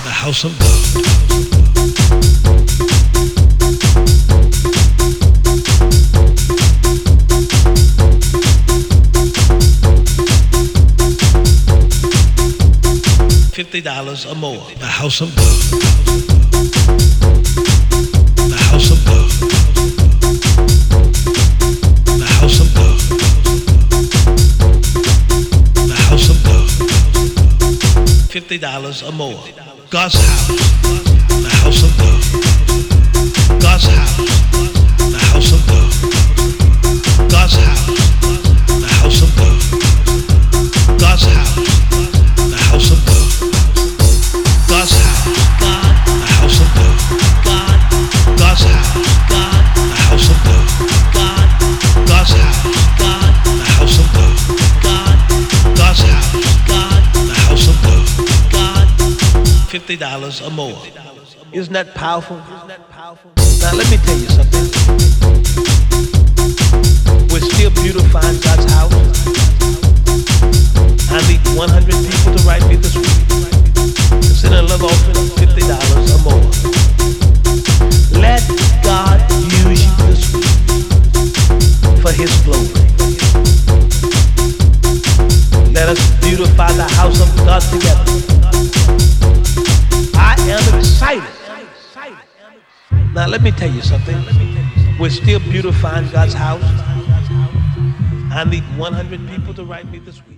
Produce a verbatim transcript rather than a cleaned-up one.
the house of God. Fifty dollars or more. The house of God. The house of God. The house of God. The house of God. Fifty dollars or more. God's house. The house of God. God's house. The house of God. God's house. The house of God. God's house. The house of God. God's house, God, the house of God, God, God's house, God, the house of God, God, God's house, God, the house of God, God, God's house, God, the house of God, God, fifty dollars or more. Isn't that powerful? Now let me tell you something. We're still beautifying God's house. I need one hundred people to write me this week. Send a love offering, fifty dollars or more. Let God use you this week for His glory. Let us beautify the house of God together. I am excited. Now let me tell you something. We're still beautifying God's house. I need one hundred people to write me this week.